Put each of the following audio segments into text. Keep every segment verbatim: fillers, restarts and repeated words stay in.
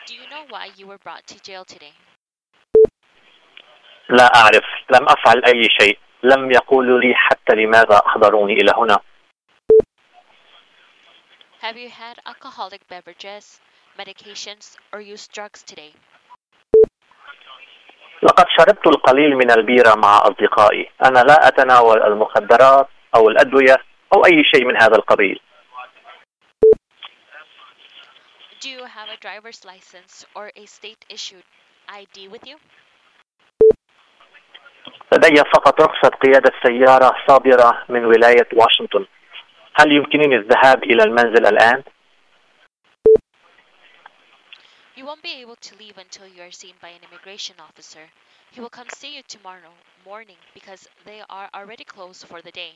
Do you know why you were brought to jail today? لا أعرف، لم أفعل أي شيء. لم يقولوا لي حتى لماذا أحضروني إلى هنا. Have you had alcoholic beverages, medications, or used drugs today? لقد شربت القليل من البيرة مع أصدقائي. أنا لا أتناول المخدرات أو الأدوية أو أي شيء من هذا القبيل. Do you have a driver's license or a state-issued I D with you? لدي فقط رخصة قيادة سيارة صادرة من ولاية واشنطن. هل يمكنني الذهاب إلى المنزل الآن؟ You won't be able to leave until you are seen by an immigration officer. He will come see you tomorrow morning because they are already closed for the day.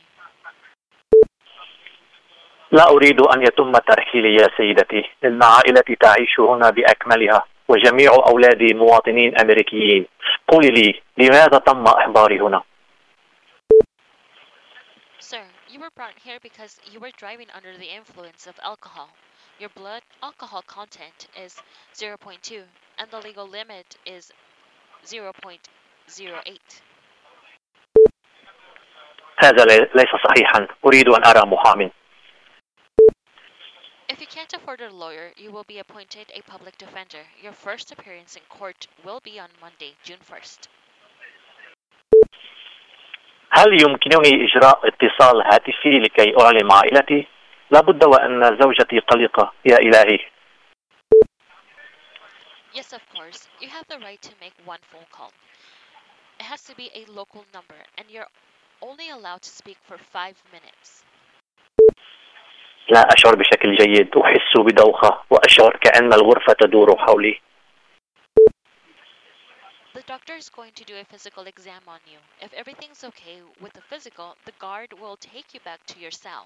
لا أريد أن يتم ترحيلي يا سيدتي. إن عائلتي تعيش هنا بأكملها وجميع أولادي مواطنين أمريكيين. قولي لي لماذا تم إحضاري هنا؟ Sir, you were brought here because you were driving under the influence of alcohol. Your blood alcohol content is zero point two and the legal limit is zero point zero eight. هذا ليس صحيحا. أريد أن أرى محامٍ. If you can't afford a lawyer, you will be appointed a public defender. Your first appearance in court will be on Monday, June first. هل يمكنني إجراء اتصال هاتفي لكي أعلم عائلتي؟ لابد وأن زوجتي قلقة يا إلهي. Yes, of course. You have the right to make one phone call. It has to be a local number, and you're only allowed to speak for five minutes. لا أشعر بشكل جيد. أحس بدوخة وأشعر كأن الغرفة تدور حولي. The doctor is going to do a physical exam on you. If everything's okay with the physical, the guard will take you back to your cell.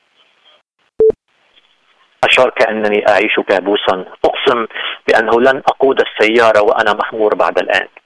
أشعر كأنني أعيش كابوسا. أقسم بأنه لن أقود السيارة وأنا مخمور بعد الآن.